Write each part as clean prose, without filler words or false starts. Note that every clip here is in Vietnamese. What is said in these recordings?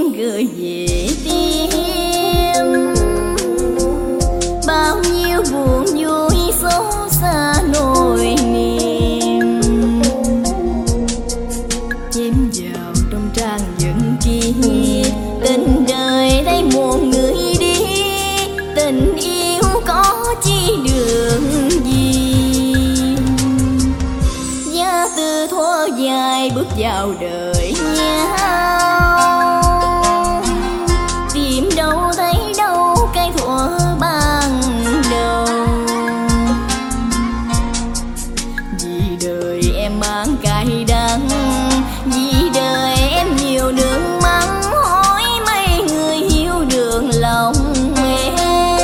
em gửi về tim. Bao nhiêu buồn vui xấu xa nỗi niềm chìm vào trong trang nhật ký. Tình đời đây một người đi, tình yêu có chi đường gì. Và từ thuở dài bước vào đời nhau, tìm đâu thấy đâu cái thuở ban đầu. Vì đời em mang cay đắng, vì đời em nhiều nước mắt, hỏi mấy người hiểu được lòng em.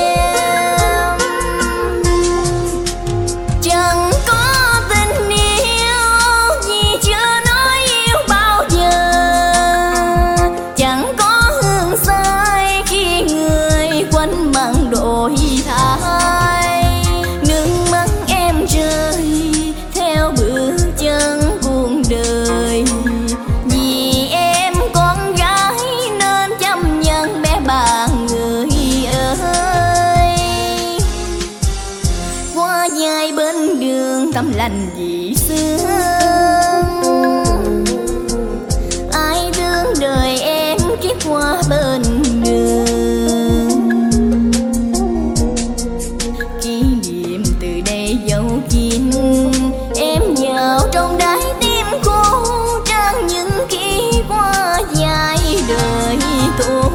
Chẳng có tình yêu vì chưa nói yêu bao giờ, chẳng có hương say khi người quanh mặn đổi thay. Nước mắt em rơi theo bước chân cuộc đời, vì em con gái nên chấp nhận bé bàng người ơi. Qua dài bên đường tâm lành vì sương, ai thương đời em kiếp qua bên đường. Kỷ niệm từ đây dấu kín em vào trong đáy tim cô, trang những ký qua dài đời tôi.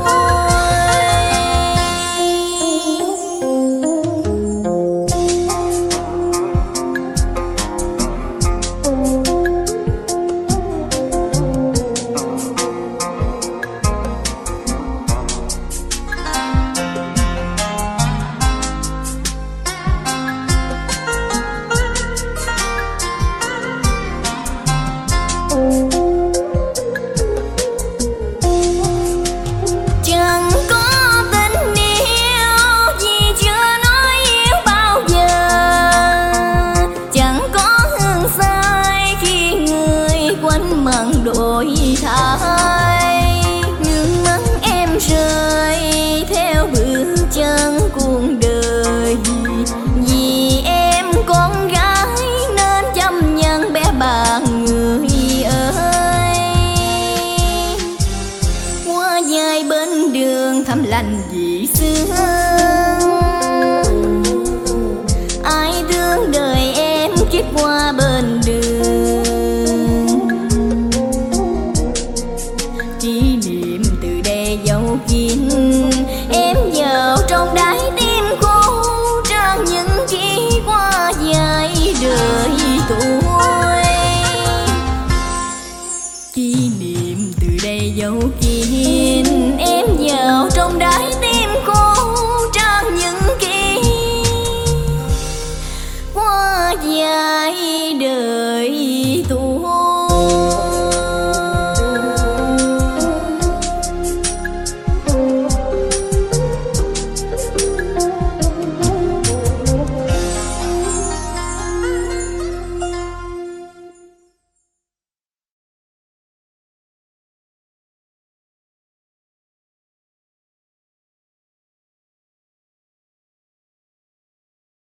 Chẳng có tình yêu vì chưa nói yêu bao giờ, chẳng có hương say khi người quanh mặn đổi thay. Nước mắt em rơi theo bước chân cuộc đời, vì em con gái nên chấp nhận bé bàng người ơi. Qua dài bên đường thăm lành vì sương, ai thương đời em kiếp qua bên đường. Kỷ niệm từ đây dấu kín em vào trong đáy tim cô, trang những ký qua dài đời tôi. Kỷ niệm từ đây dấu kín